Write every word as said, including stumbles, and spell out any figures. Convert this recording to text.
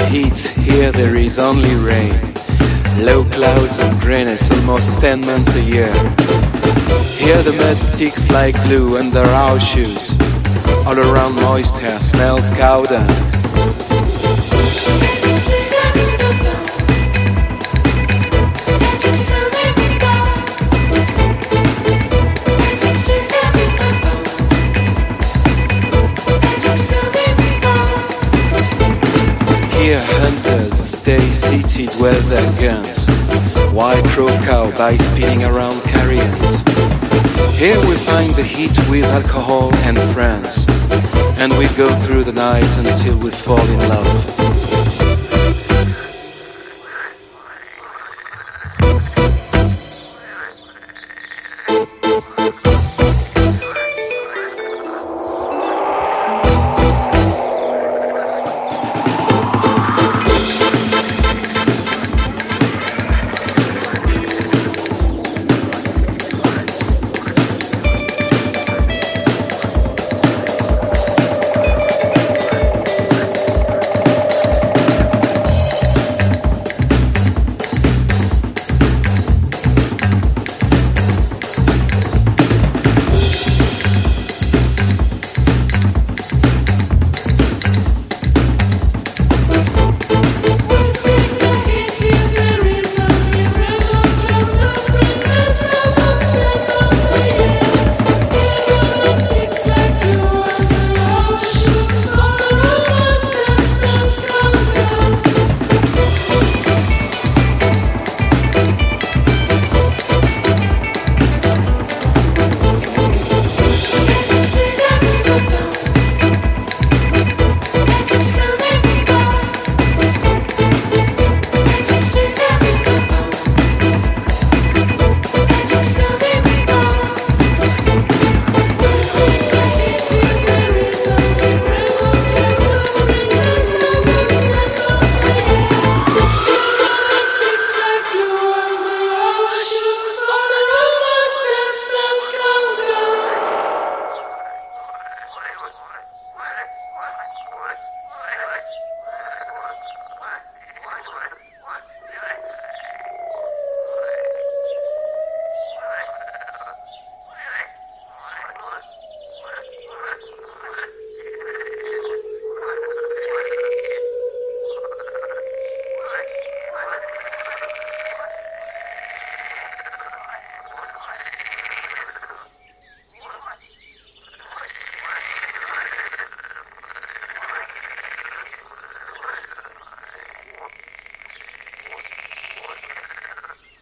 the heat, here there is only rain. Low clouds and grayness almost ten months a year. Here the mud sticks like glue under our shoes. All around moist hair smells cow dung. Here hunters stay seated with their guns. White crow cow by spinning around carrions. Here we find the heat with alcohol and friends, and we go through the night until we fall in love.